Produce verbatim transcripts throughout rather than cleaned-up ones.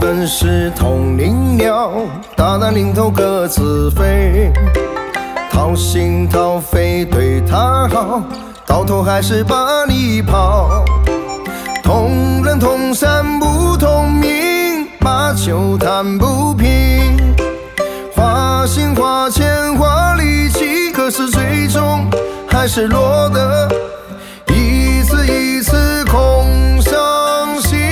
本是同林鸟，大难临头各自飞。掏心掏肺对他好，到头还是把你抛。同人同山不同命，把酒谈不平。花心花钱花力气，可是最终还是落得一次一次空伤心。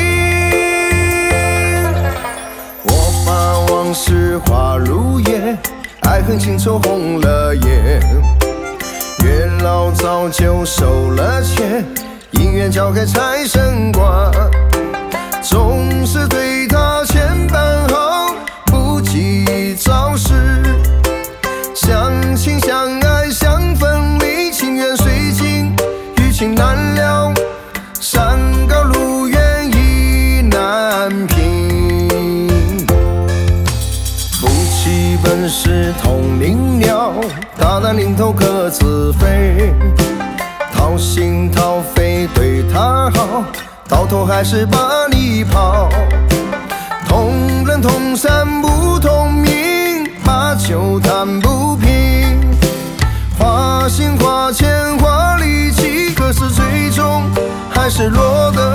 我把往事化入夜，爱恨情仇红了眼。月老早就收了钱，姻缘交给财神官。总是对他千般好，不计早事。相亲相爱相分离，情缘水尽余情难了，山高路远意难平。夫妻本是同林鸟，大难临头各自飞。掏心掏肺对他好，到头还是把你抛。同人同山不同命，把酒谈不平。花心花钱花力气，可是最终还是落得